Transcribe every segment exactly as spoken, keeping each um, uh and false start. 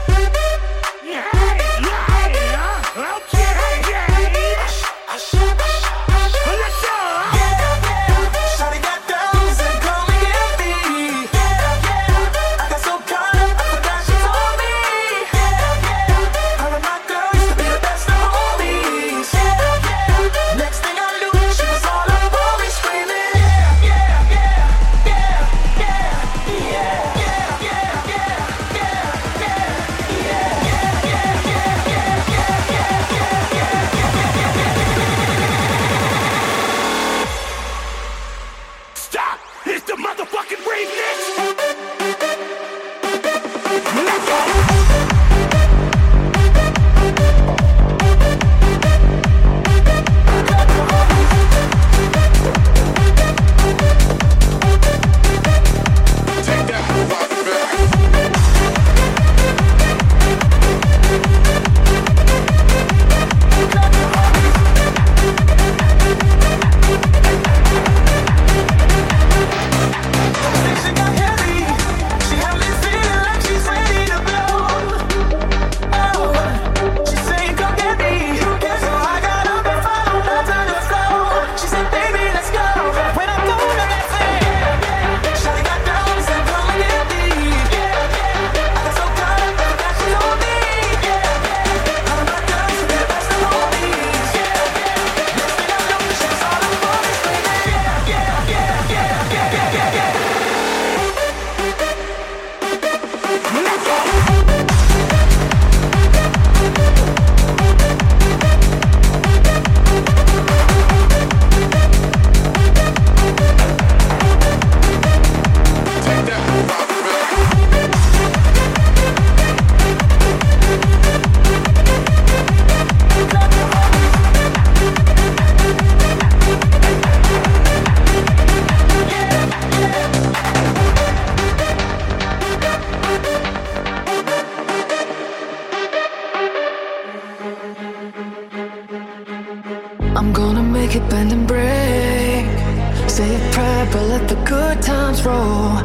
I'm gonna make it bend and break. Say a prayer, but let the good times roll.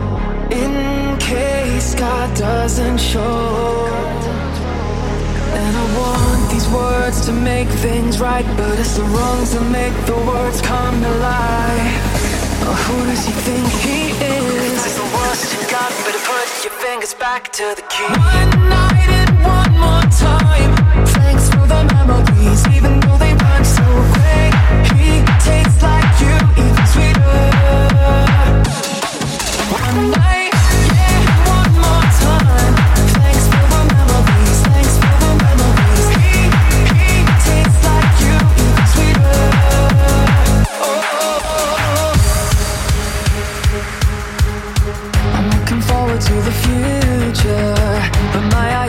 In case God doesn't show. And I want these words to make things right, but it's the wrongs that make the words come to life. Oh, who does he think he is? Is the worst you got, better put your fingers back to the key. One night and one more time. Thanks for the memories, even though they run so quick. He tastes like you, even sweeter. One night, yeah, one more time. Thanks for the memories, thanks for the memories. He, he tastes like you, even sweeter. Oh, oh, oh, oh. I'm looking forward to the future, but my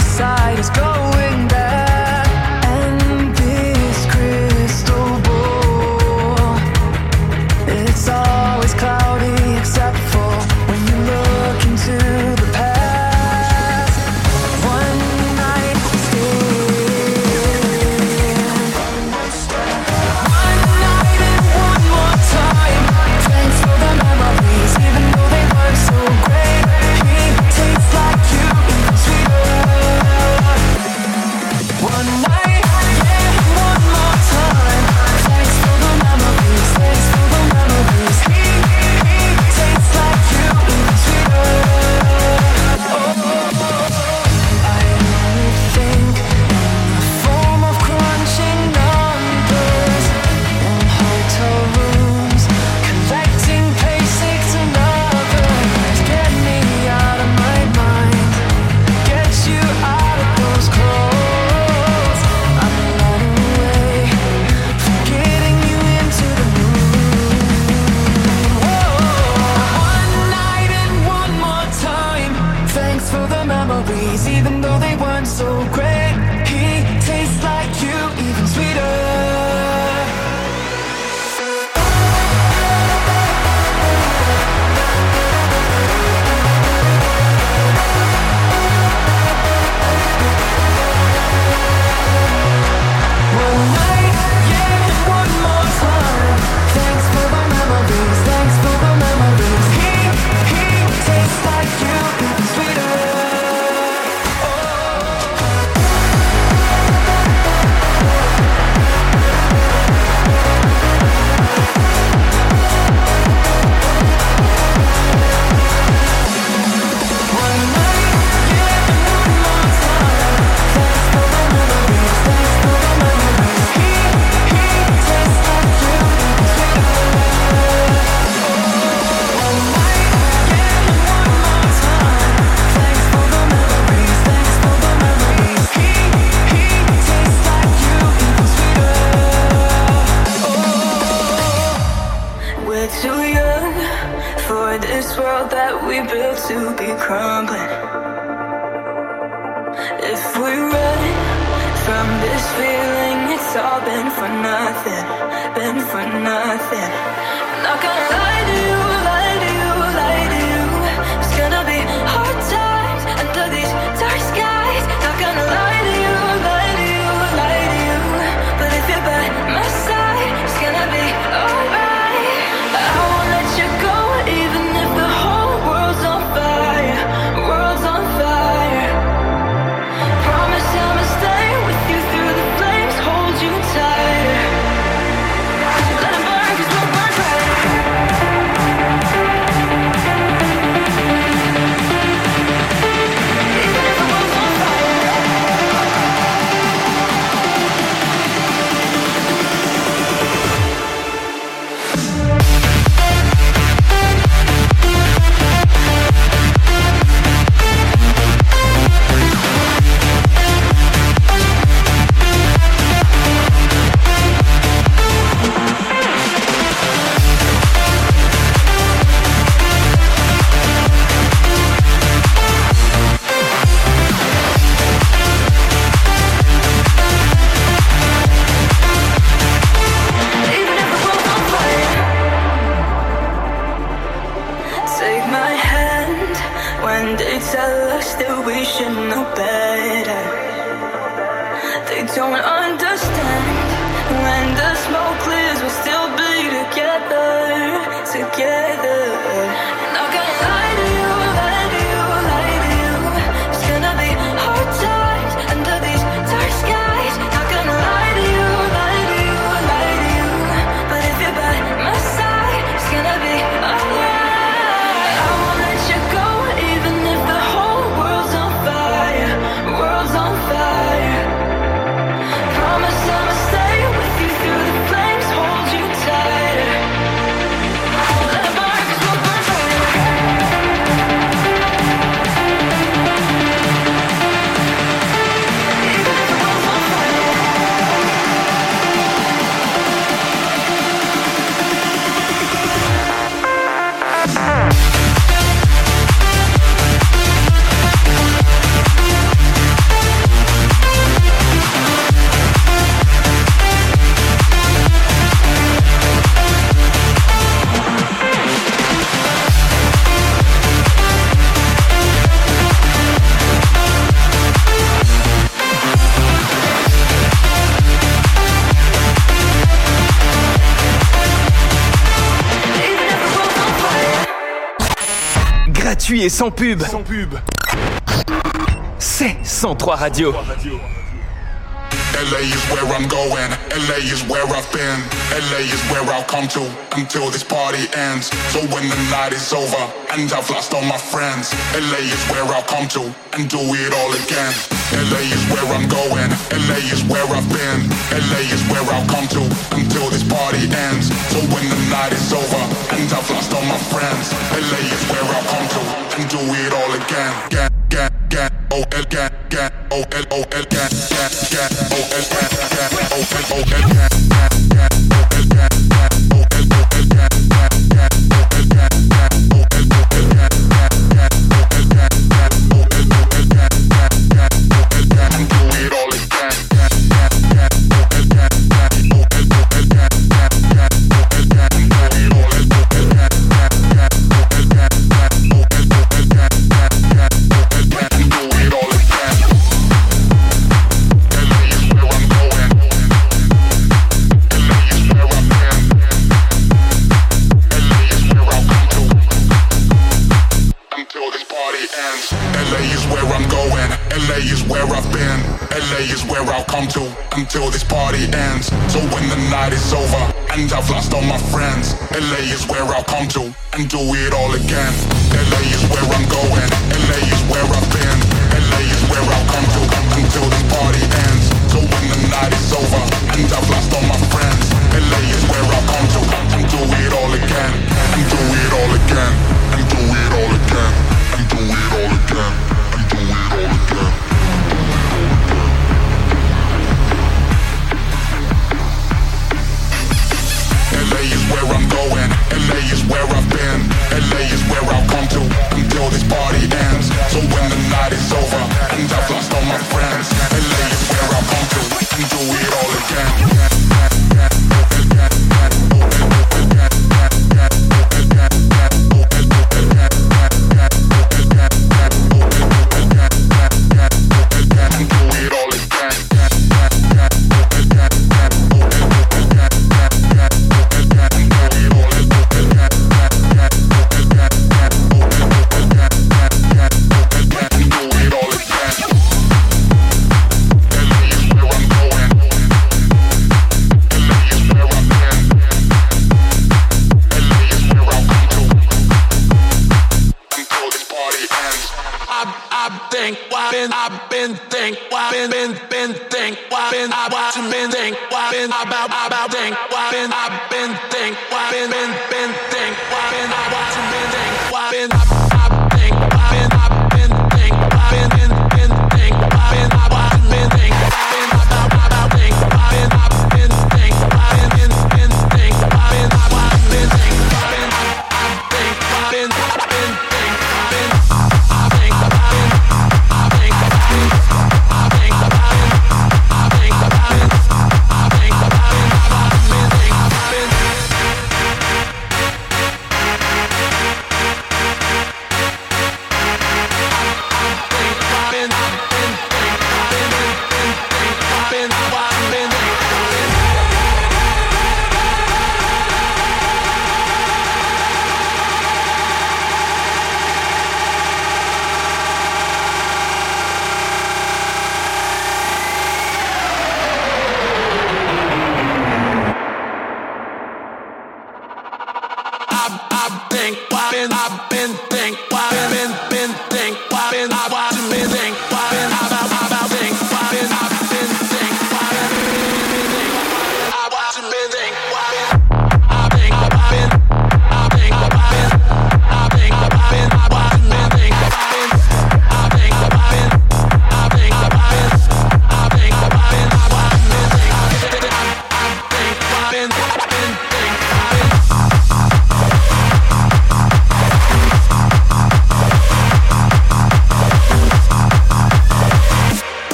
built to be crumbling. If we run from this feeling, it's all been for nothing, been for nothing. Not gonna lie to you, lie to you, lie to you. It's gonna be hard times under these dark skies. Not gonna lie to you, lie to you, lie to you. But if you're by my side, it's gonna be alright. I won't let you go, even if the whole world's on fire, world's on fire. Promise I'ma stay with you through the flames, hold you tighter. Let 'em burn, 'cause we'll burn brighter. Even if the world's on fire. Even if the world's on fire. Take my hand when they tell us that we should know better. They don't understand. When the smoke clears, we'll still be together, together. Not gonna lie to you, lie to you, lie to you. It's gonna be hard times under these dark skies. Not gonna lie to you, lie to you, lie to you. But if you're by my side, it's gonna be alright. I won't let you go, even if the whole world's on fire, world's on fire. Promise I'ma stay with you through the flames, hold you tighter. Let 'em burn, 'cause we'll burn brighter. Even if the world's on fire. Even if the world's on fire. Gratuit et sans pub. Sans pub. C'est cent trois Radio. L A is where I'm going, L A is where I've been, L A is where I'll come to until this party ends. So when the night is over and I've lost all my friends, L A is where I'll come to and do it all again. L A is where I'm going, L A is where I've been, L A is where I'll come to until this party ends. So when the night is over and I've lost all my friends, L A is where I'll come to and do it all again. Again, again, again, oh, again, again, oh, L, oh, L, again, again, again, oh, L, again, again, oh, L, oh, L, again, again, again, oh, L, again, again, oh, L, oh, L, again, again, again, oh, L, again, again, oh, L, oh, L, again, again, oh, L, oh, L, again, again, oh, L, oh, L, again, again, oh, L, again, and do it all again, again, again, oh, L, again, again, oh, L, oh, L, again, again, again, oh, L, again, and do it all, L, oh, L, again, again, oh, L, again, again, oh, L, oh, L, again, again, oh, L, again, and do it all again. L A is where I'm going. L A is where I've been. L A is where I'll come to until this party ends. L A is where I'm going. L A is where I've been. L A is where I'll come to until this party ends. So when the night is over and I've lost all my friends, L A is where I'll come to and do it all again. L A is where I'm going. L A is where I've been. L A is where I'll come to until this party ends. So when the night is over and I've lost all my friends, L A is where I'll come to and do it all again. And do it all again. And do it all again. And do it all again. And do it all again. L A is where I'm going, L A is where I've been, L A is where I'll come to until friends. L A is where I come to and do it all again.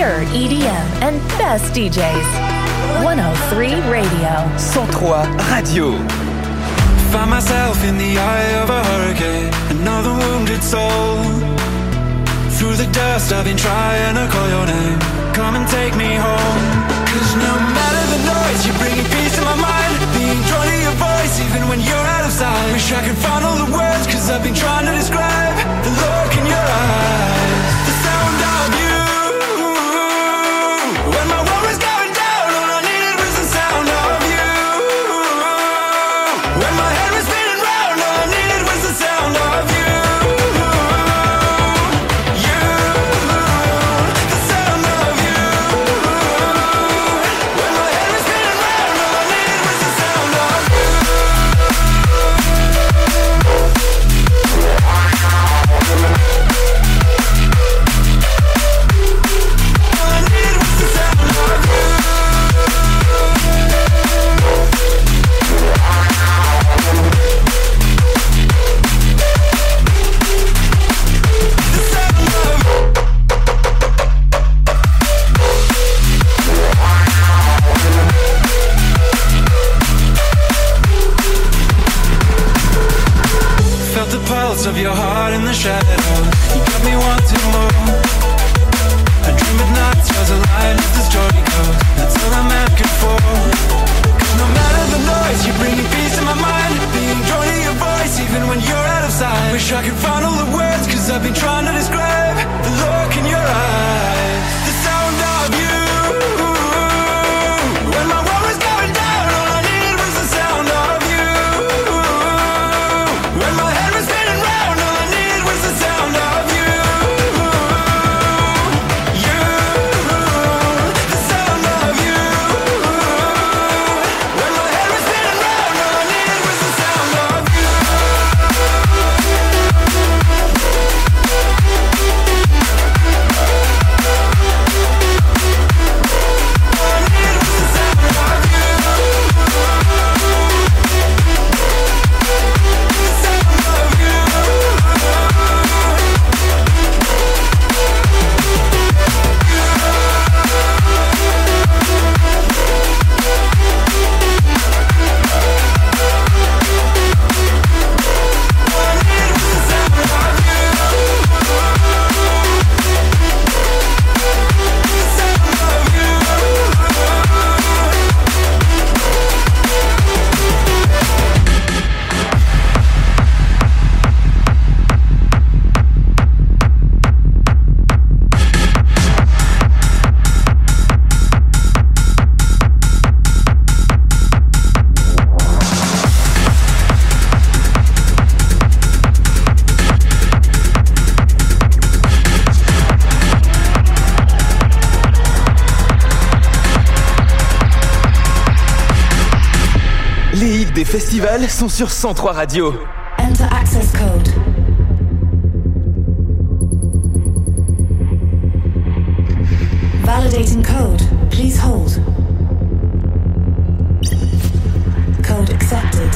pure E D M and best D Js. one oh three Radio. cent trois Radio. Find myself in the eye of a hurricane, another wounded soul. Through the dust I've been trying to call your name. Come and take me home. Cause no matter the noise, you're bringing peace to my mind. Being drawn to your voice even when you're out of sight. Wish I could find all the words, cause I've been trying to describe the look in your eyes, the sound of you. When my world was going down, all I needed was the sound of you. When my head was spinning round, all I needed was the sound of you. Of your heart in the shadows, you got me wanting more. I dream at night, stars align as the story goes. That's all I'm asking for. Cause no matter the noise, you're bringing peace to my mind. Being drawn to your voice even when you're out of sight. Wish I could find all the words, cause I've been trying to describe the look in your eyes, the sound of you. When my world was going down, all I needed was the sound of you. When my head was spinning round, all I needed was the sound of you. You, the sound of you. When my head was spinning round, all I needed was the sound of you. All I needed was the sound of you. The sound of you. Les hits des festivals sont sur cent trois Radio. Enter access code. Validating code. Please hold. Code accepted.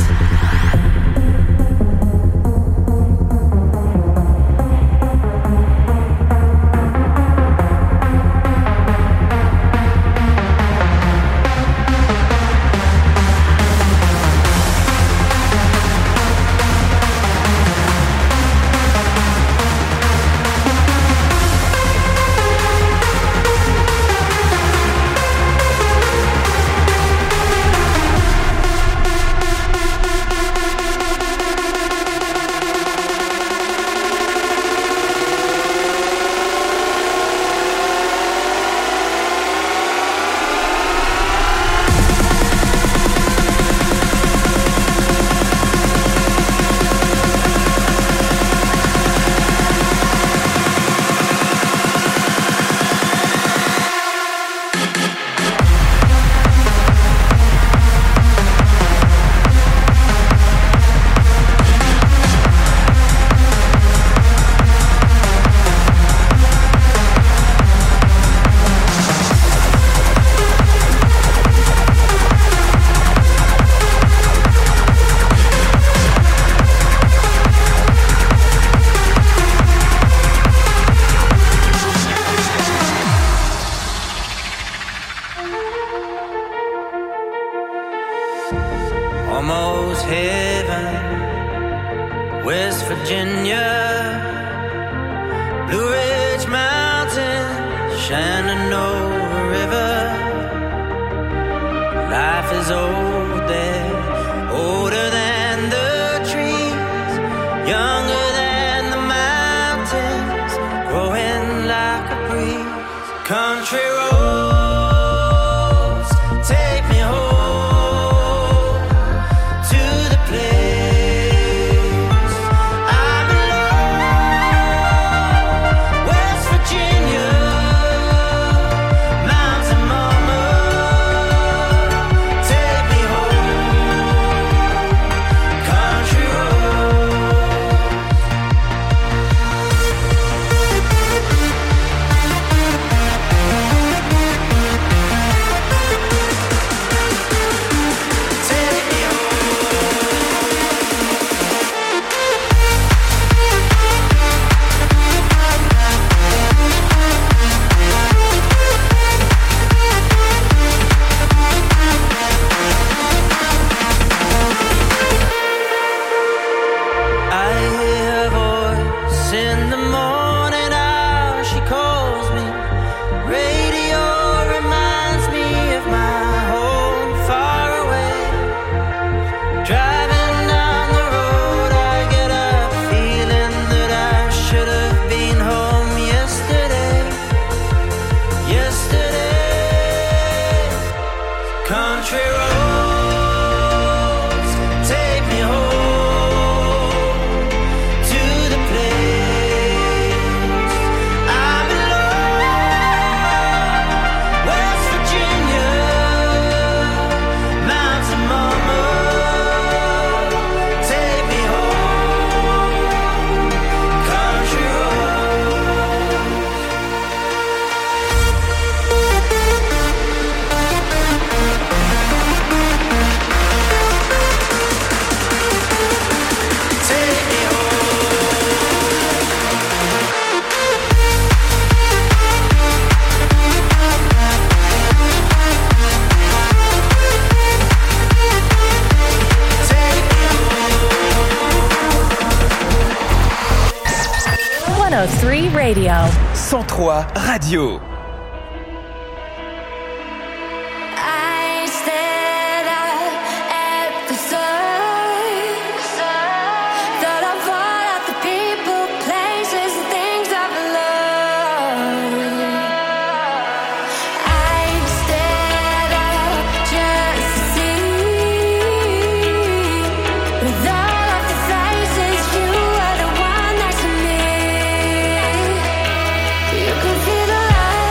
Shenandoah River. Life is old there, older than the trees, younger than the mountains, growing like a breeze. Country roads, take me home to the place I belong. West Virginia, Mountain Mama, take me home. Country I hear a voice in the morning hour, she calls me. Radio reminds me of my home far away. Driving down the road, I get a feeling that I should have been home yesterday. Yesterday, country roads, take me home to the place I belong. West Virginia, Mountain Mama, take me home. Country roads, take me one oh three Radio. cent trois Radio. I stared up at the sun, thought of all of the people, places, and things I've loved. I stared up just to see, with all of the faces, you were the one next to me. You could feel the light.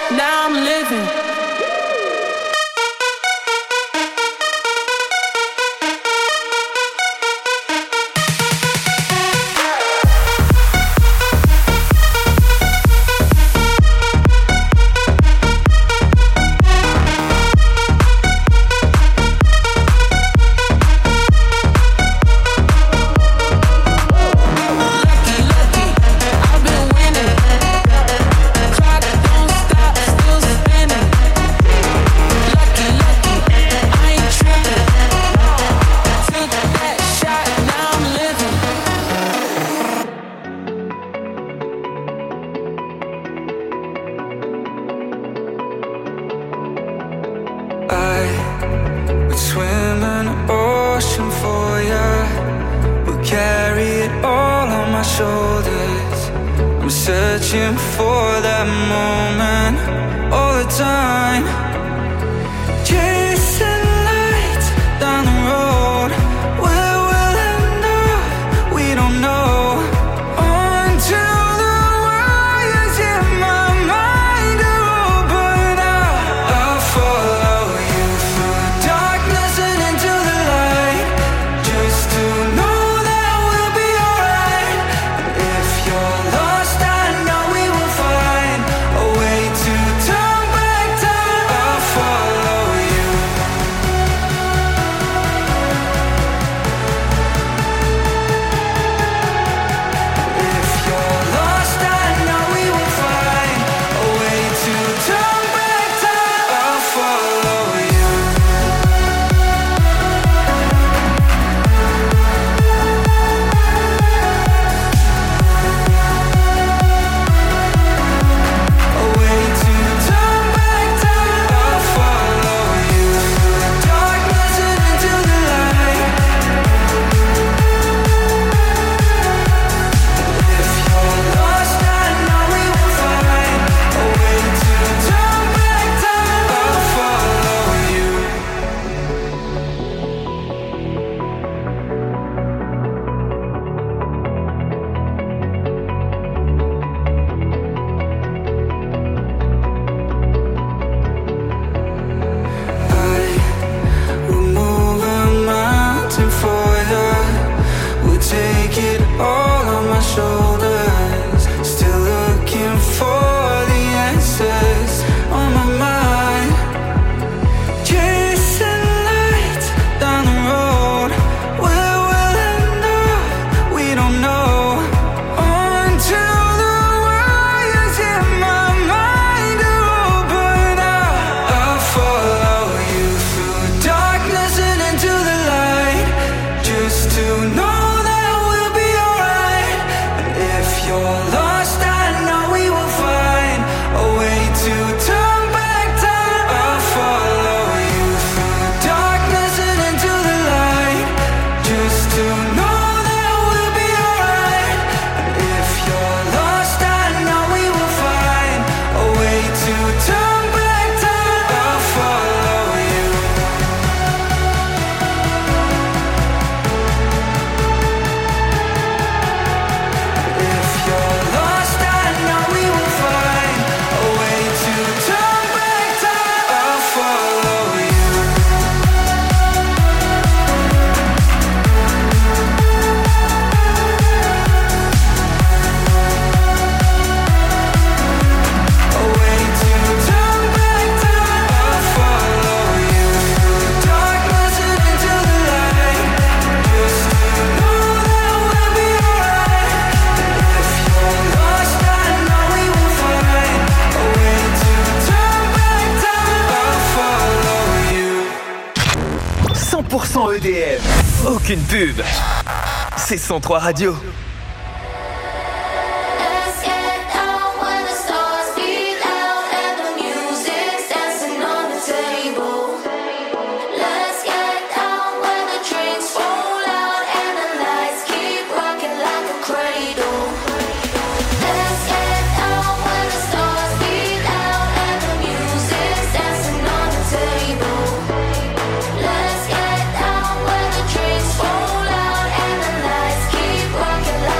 now I'm living. Searching for that moment all the time, chasing lights down the road. Where will it know? We don't know. Until the wires in my mind are open up, I'll follow you through the darkness and into the light, just to know that we'll be alright. And if you're lost, I know we will find a way to turn back time. I'll follow you. If you're lost, I know we will find a way to turn back time. I'll follow you. A way to turn back time. I'll follow you through the darkness and into the light. If you're lost, I know we will find a way to turn back time. I'll follow you. I will move a mountain for you. We'll take it all on my shoulders. Still looking for the answers on my mind. Chasing lights down the road. Where will it know? We don't know. Until the wires in my mind are open up, I'll follow you through the darkness and into the light, just to know that we'll be alright. And if you're lost, I know we will find a way to turn back time. I'll follow you through the darkness and into the light, just to know that we'll be alright. And if you're lost, I know we will find a way to turn back time. I'll follow you. If you're lost, I know we will find a way to turn back time. I'll follow you. A way to turn back time. I'll follow you through the darkness and into the light, just to know that we'll be alright. And if you're lost, I know we will find a way to turn back time. I'll follow you. cent pour cent E D M. Aucune pub. C'est cent trois Radio. Let's get down when the stars beat out and the music's dancing on the table. Let's get down when the drinks roll out and the lights keep rocking like a cradle. Let's get down when the stars beat out and the music's dancing on the table. Let's get down when the drinks roll out and the lights keep rocking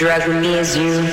drug with me is you.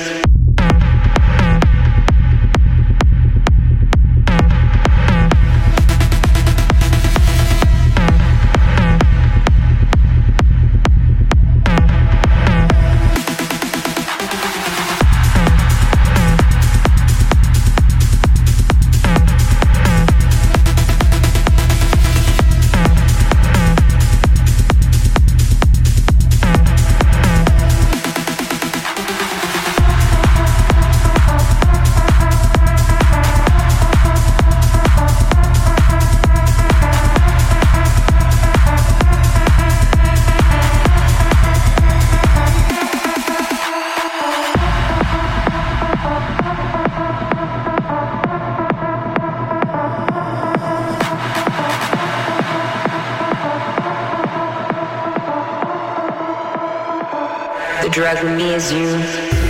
The drug with me is you.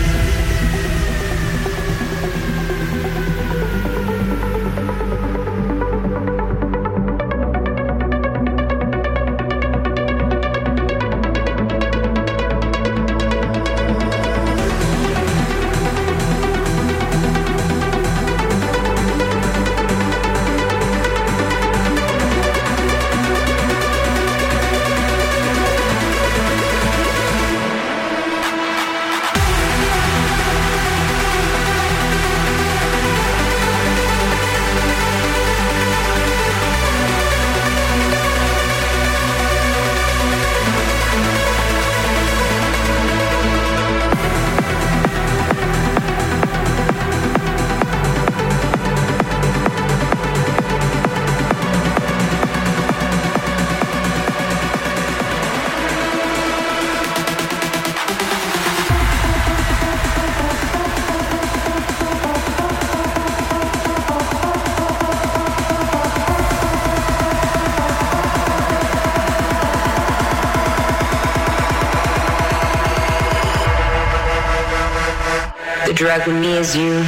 The drug with me is you.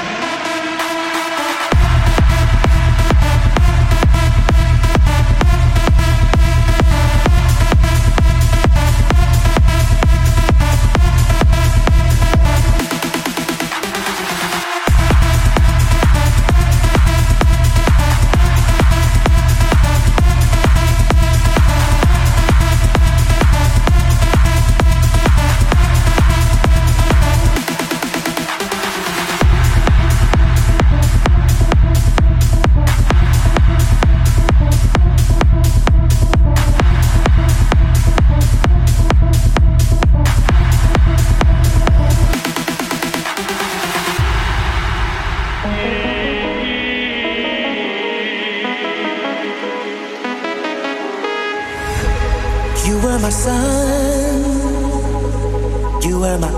You were my sun, you were my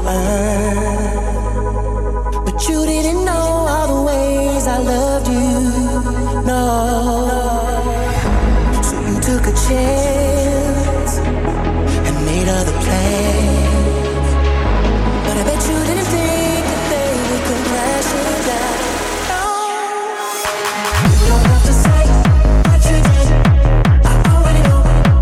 earth, but you didn't know all the ways I loved you, no. So you took a chance and made other plans, but I bet you didn't think that they would come crashing down. No, you don't have to say what you did. I already know.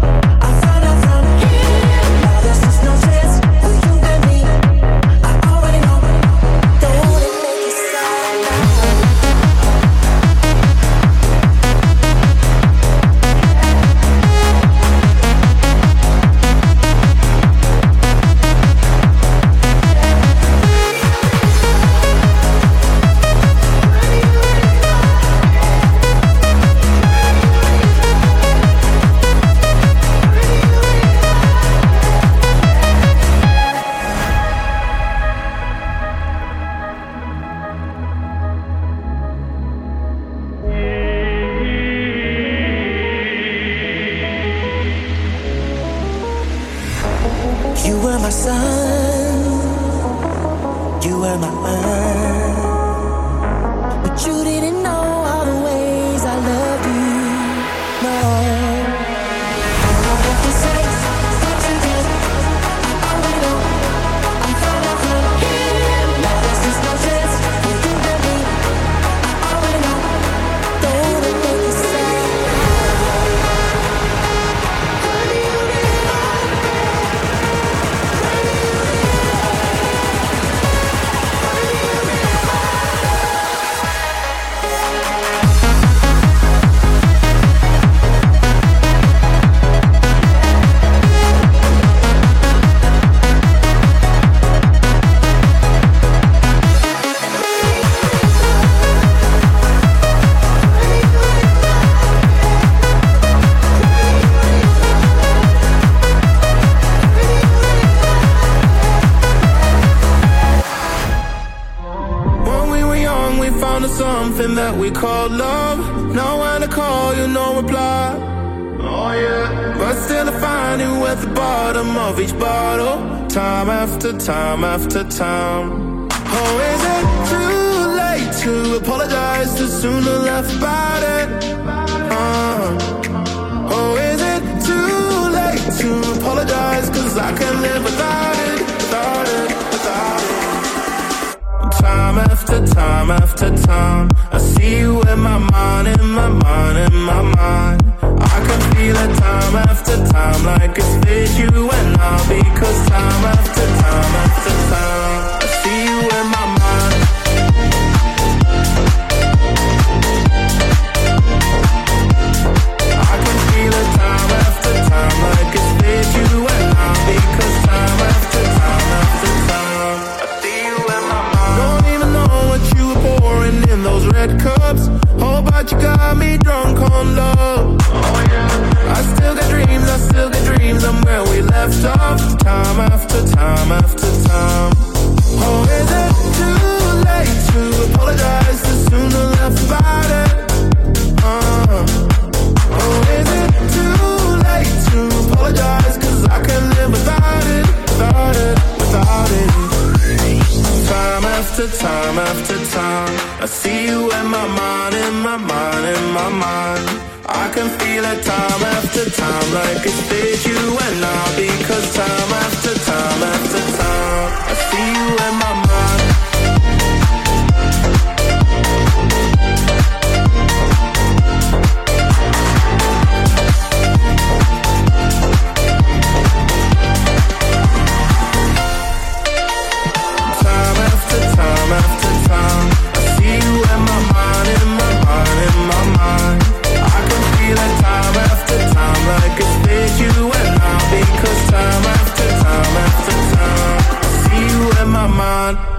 You were my sun, you were my earth, but you didn't know all the ways I loved you, no. I don't have to say what you did. I already know. I'm fine off from here. Now there's just no chance for you and me. I already know. Don't let me make you sad. Honey, you need love. Honey, you need love. we call love. Know when I call you, no reply. Oh yeah. But still I find you at the bottom of each bottle, time after time after time. Oh, is it too late to apologize? Too soon to laugh about it. Uh, oh, is it too late to apologize? Cause I can't live without it, without it, without it. Time after time after time, I see you in my mind, in my mind, in my mind. I can feel it time after time, like it's with you and I. Because time after time after time, I see you in my mind. I can feel it time after time, like it's with you and I. Because time after time after time, I see you in my mind. Don't even know what you were pouring in those red cups. Oh, but you got me drunk on love. Oh yeah. I still got dreams, I still got dreams. I'm where we left off, time after time after time. Oh, is it too late to apologize? Too soon to laugh about it. Uh. Oh, is it too late to apologize? Cause I can't live without it, without it, without it. Time after time after time, I see you in my mind, in my mind, in my mind. I can feel it time after time, like it's with you and I. Because time after time after time, I see you in my mind. Time after time after time, I see you in my mind, in my mind, in my mind. I can feel it time after time, like it's with you and I. Because time after time after time, I see you in my mind.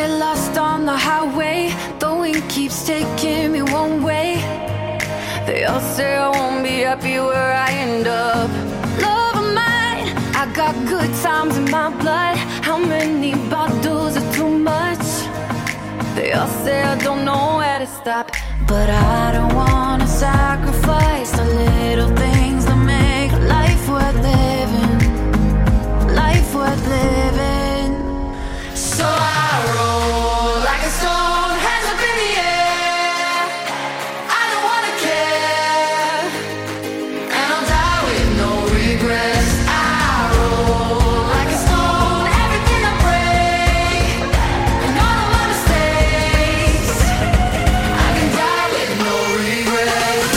get lost on the highway. The wind keeps taking me one way. They all say I won't be happy where I end up. Love of mine, I got good times in my blood. How many bottles are too much? They all say I don't know where to stop, but I don't wanna sacrifice the little things that make life worth living. Life worth living. So I roll like a stone, hands up in the air. I don't wanna care, and I'll die with no regrets. I roll like a stone, everything I pray, and all of my mistakes. I can die with no regrets.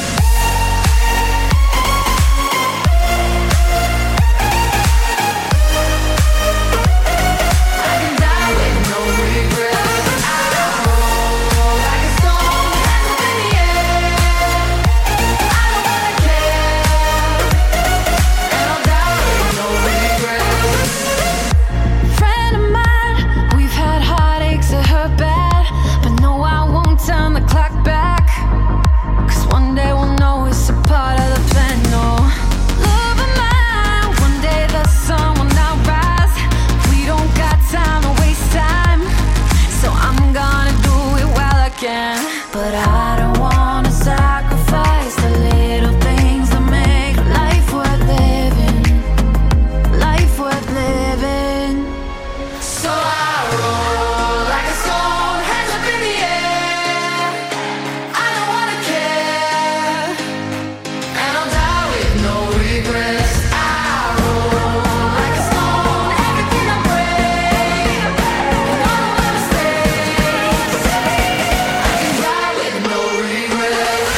I can die with no regrets. I roll like a stone, hands up in the air. I don't wanna care, and I'll die with no regrets. Friend of mine, we've had heartaches that hurt bad, but no, I won't turn the clock back. Cause one day we'll know it's a part of the plan, no. Love of mine, one day the sun will not rise. We don't got time to waste time, so I'm gonna do it while I can. But I don't wanna sacrifice the little things that make life worth living. Life worth living. So I roll like a stone, hands up in the air. I don't wanna care, and I'll die with no regrets. I roll like a stone, everything I pray, and all of my mistakes. I can die with no regrets.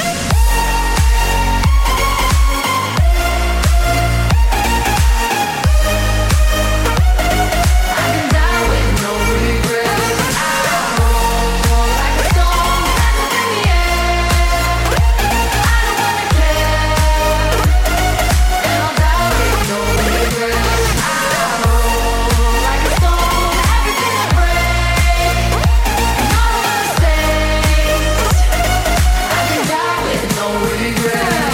I can die with no regrets. I roll like a stone, hands up in the air. I don't wanna care, and I'll die with no regrets. I roll like a stone, everything I pray, and all of my mistakes. I can die with no regrets.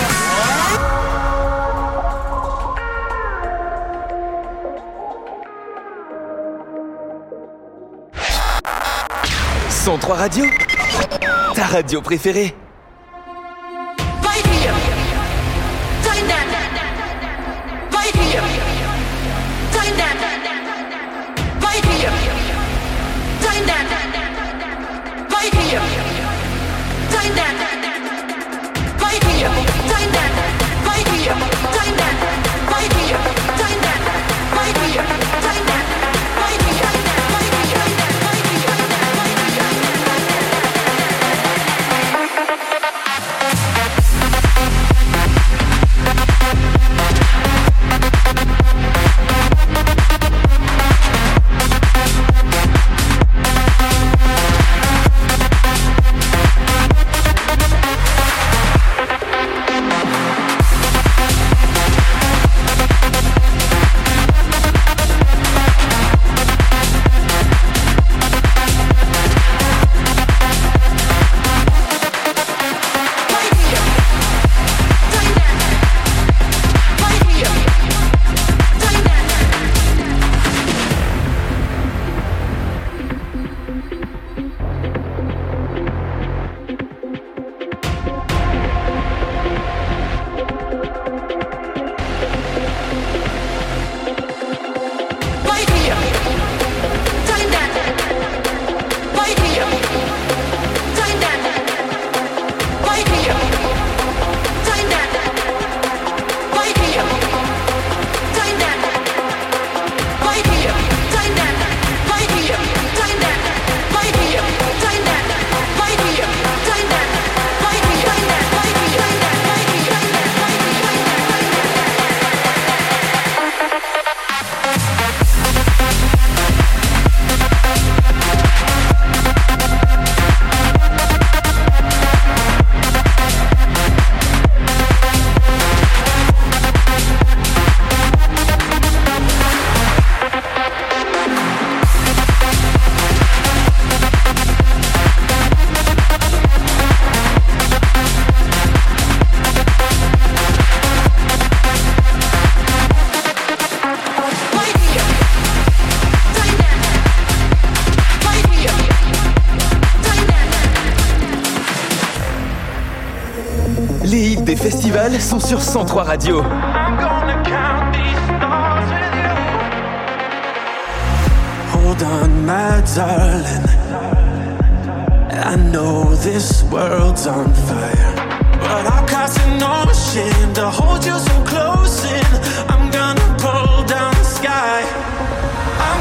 cent trois Radio, ta radio préférée. Right here. Time that. Right here. Time that. Right here. Time that. Right here. Time that. Right here. Time that. Right here. Time that. Right here. Time that. Right here. Time that. Right here. des festivals sont sur cent trois Radio. Hold on, my darling. I know this world's on fire, but I'll cast an ocean to hold you so close. And I'm gonna pull down the sky.